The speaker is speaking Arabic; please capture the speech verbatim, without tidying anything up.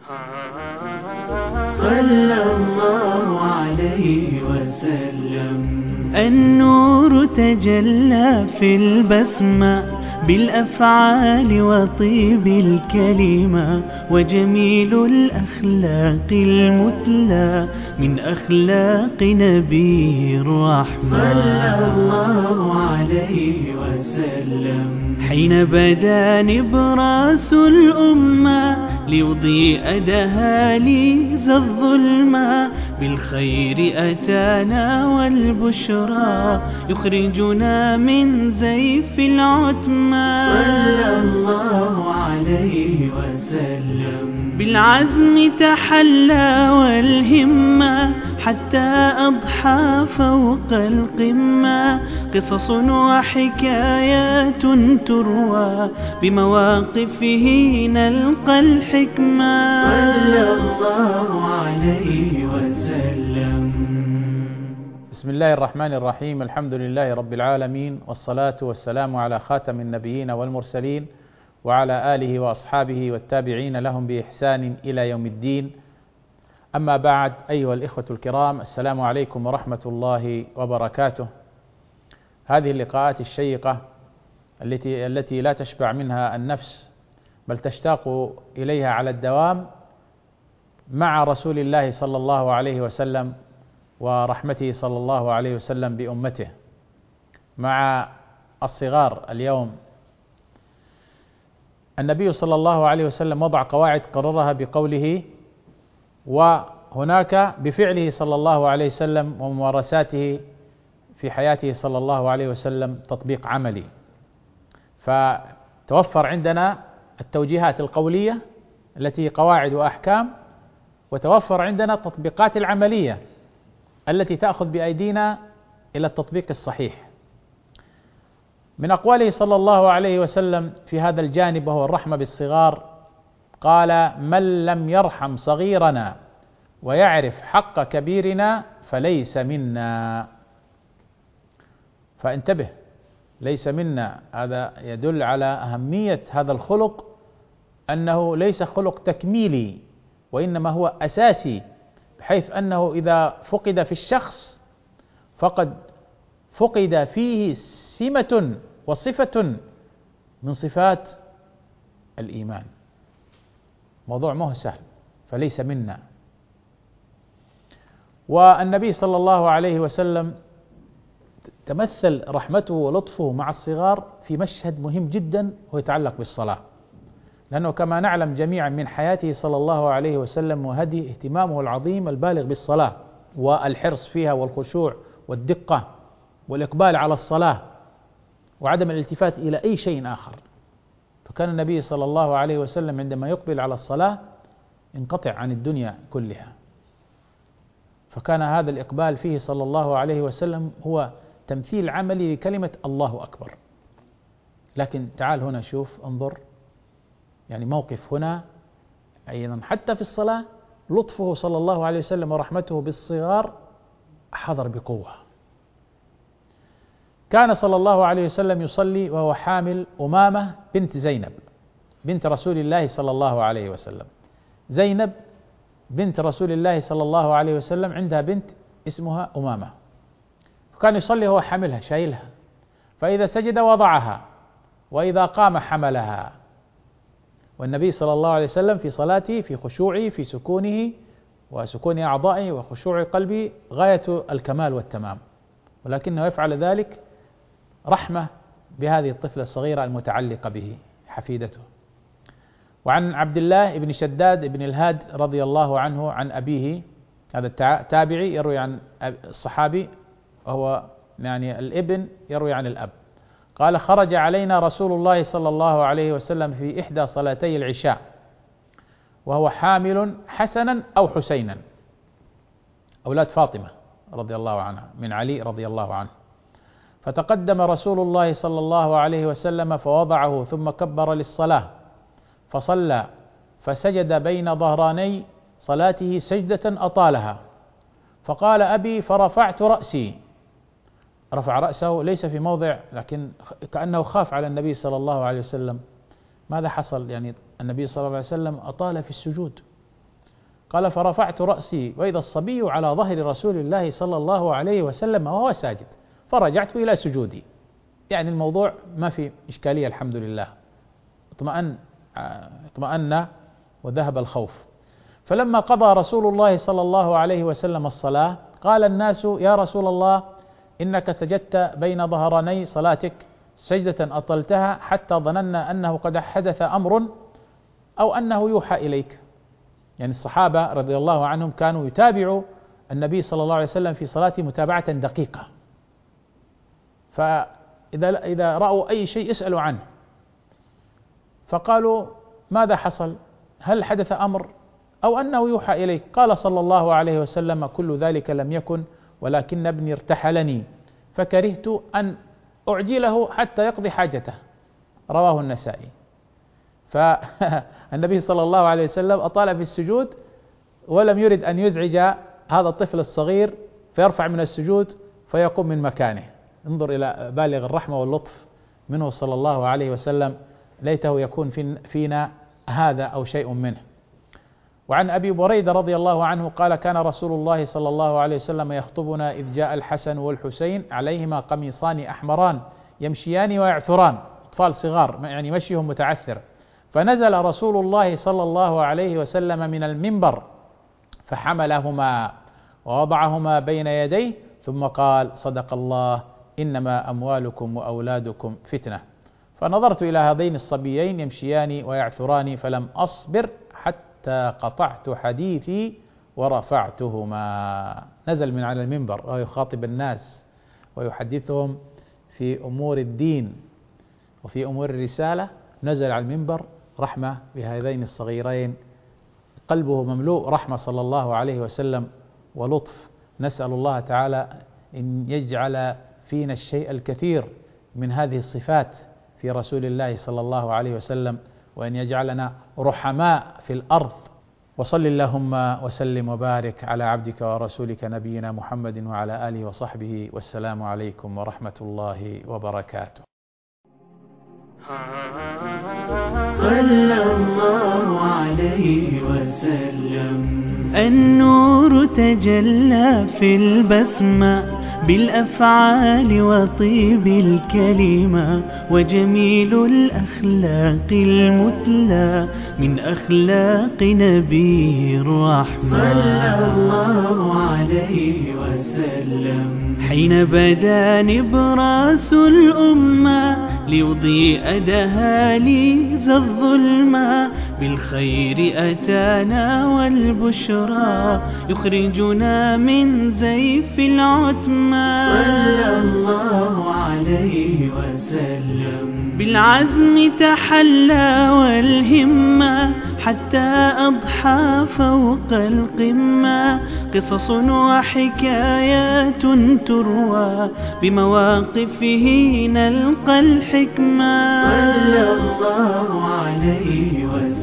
صلى الله عليه وسلم. النور تجلى في البسمة بالأفعال وطيب الكلمة وجميل الأخلاق المثلى من أخلاق نبي الرحمة صلى الله عليه وسلم. حين بدا نبراس الأمة ليضيء دهاليز الظلمة بالخير أتانا والبشرى يخرجنا من زيف العتمة صلى الله عليه وسلم. بالعزم تحلى والهمة حتى أضحى فوق القمة قصص وحكايات تروى بمواقفه نلقى الحكمة صلى الله عليه وسلم. بسم الله الرحمن الرحيم. الحمد لله رب العالمين، والصلاة والسلام على خاتم النبيين والمرسلين وعلى آله وأصحابه والتابعين لهم بإحسان إلى يوم الدين. أما بعد، أيها الإخوة الكرام، السلام عليكم ورحمة الله وبركاته. هذه اللقاءات الشيقة التي التي لا تشبع منها النفس بل تشتاق إليها على الدوام مع رسول الله صلى الله عليه وسلم ورحمته صلى الله عليه وسلم بأمته. مع الصغار اليوم، النبي صلى الله عليه وسلم وضع قواعد قررها بقوله، وهناك بفعله صلى الله عليه وسلم وممارساته في حياته صلى الله عليه وسلم تطبيق عملي. فتوفر عندنا التوجيهات القولية التي قواعد وأحكام، وتوفر عندنا التطبيقات العملية التي تأخذ بأيدينا إلى التطبيق الصحيح. من أقواله صلى الله عليه وسلم في هذا الجانب وهو الرحمة بالصغار، قال: من لم يرحم صغيرنا ويعرف حق كبيرنا فليس منا. فانتبه، ليس منا، هذا يدل على أهمية هذا الخلق، أنه ليس خلق تكميلي وإنما هو أساسي، بحيث أنه إذا فقد في الشخص فقد فقد فيه سمة وصفة من صفات الإيمان. موضوع مو سهل، فليس منا. والنبي صلى الله عليه وسلم تمثل رحمته ولطفه مع الصغار في مشهد مهم جدا هو يتعلق بالصلاة، لأنه كما نعلم جميعا من حياته صلى الله عليه وسلم وهدي اهتمامه العظيم البالغ بالصلاة والحرص فيها والخشوع والدقة والإقبال على الصلاة وعدم الالتفات إلى أي شيء آخر. فكان النبي صلى الله عليه وسلم عندما يقبل على الصلاة انقطع عن الدنيا كلها، فكان هذا الإقبال فيه صلى الله عليه وسلم هو تمثيل عملي لكلمة الله أكبر. لكن تعال هنا شوف، انظر، يعني موقف هنا أيضا حتى في الصلاة لطفه صلى الله عليه وسلم ورحمته بالصغار حضر بقوة. كان صلى الله عليه وسلم يصلي وهو حامل أمامة بنت زينب بنت رسول الله صلى الله عليه وسلم. زينب بنت رسول الله صلى الله عليه وسلم عندها بنت اسمها أمامة، فكان يصلي وهو حاملها شايلها، فإذا سجد وضعها وإذا قام حملها. والنبي صلى الله عليه وسلم في صلاته في خشوعه في سكونه وسكون أعضائه وخشوع قلبه غاية الكمال والتمام، ولكنه يفعل ذلك رحمة بهذه الطفلة الصغيرة المتعلقة به حفيدته. وعن عبد الله بن شداد بن الهاد رضي الله عنه عن أبيه، هذا التابعي يروي عن الصحابي وهو يعني الابن يروي عن الأب، قال: خرج علينا رسول الله صلى الله عليه وسلم في إحدى صلاتي العشاء وهو حامل حسنا أو حسينا، أولاد فاطمة رضي الله عنها من علي رضي الله عنه، فتقدم رسول الله صلى الله عليه وسلم فوضعه ثم كبر للصلاة فصلى فسجد بين ظهراني صلاته سجدة أطالها، فقال أبي فرفعت رأسي، رفع رأسه ليس في موضع لكن كأنه خاف على النبي صلى الله عليه وسلم. ماذا حصل؟ يعني النبي صلى الله عليه وسلم أطال في السجود قال فرفعت رأسي وإذا الصبي على ظهر رسول الله صلى الله عليه وسلم وهو ساجد، فرجعت إلى سجودي. يعني الموضوع ما في إشكالية الحمد لله، اطمأن اطمأن وذهب الخوف. فلما قضى رسول الله صلى الله عليه وسلم الصلاة قال الناس يا رسول الله إنك سجدت بين ظهراني صلاتك سجدة أطلتها حتى ظننا أنه قد حدث أمر أو أنه يوحى إليك. يعني الصحابة رضي الله عنهم كانوا يتابعوا النبي صلى الله عليه وسلم في صلاته متابعة دقيقة، فإذا إذا رأوا أي شيء يسألوا عنه، فقالوا ماذا حصل؟ هل حدث أمر أو أنه يوحى إليك؟ قال صلى الله عليه وسلم كل ذلك لم يكن، ولكن ابني ارتحلني فكرهت أن أعجله حتى يقضي حاجته. رواه النسائي. فالنبي صلى الله عليه وسلم أطال في السجود ولم يرد أن يزعج هذا الطفل الصغير فيرفع من السجود فيقوم من مكانه. انظر إلى بالغ الرحمة واللطف منه صلى الله عليه وسلم، ليته يكون فينا هذا أو شيء منه. وعن أبي بريدة رضي الله عنه قال كان رسول الله صلى الله عليه وسلم يخطبنا إذ جاء الحسن والحسين عليهما قميصان أحمران يمشيان ويعثران، أطفال صغار يعني مشيهم متعثر، فنزل رسول الله صلى الله عليه وسلم من المنبر فحملهما ووضعهما بين يديه ثم قال صدق الله إنما أموالكم وأولادكم فتنة. فنظرت إلى هذين الصبيين يمشيان ويعثران فلم أصبر حتى قطعت حديثي ورفعتهما. نزل من على المنبر ويخاطب الناس ويحدثهم في أمور الدين وفي أمور الرسالة، نزل على المنبر رحمة بهذين الصغيرين، قلبه مملوء رحمة صلى الله عليه وسلم ولطف. نسأل الله تعالى أن يجعل فينا الشيء الكثير من هذه الصفات في رسول الله صلى الله عليه وسلم، وأن يجعلنا رحماء في الأرض. وصل اللهم وسلم وبارك على عبدك ورسولك نبينا محمد وعلى آله وصحبه، والسلام عليكم ورحمة الله وبركاته. صلى الله عليه وسلم. النور تجلى في البسمة بالأفعال وطيب الكلمة وجميل الأخلاق المثلى من أخلاق نبي الرحمة صلى الله عليه وسلم. حين بدا نبراس الأمة ليضيء دهاليز الظلمة بالخير أتانا والبشرى يخرجنا من زيف العتمة صلى الله عليه وسلم. بالعزم تحلى والهمة حتى أضحى فوق القمة، قصص وحكايات تروى بمواقفه نلقى الحكمة صلى الله عليه وسلم.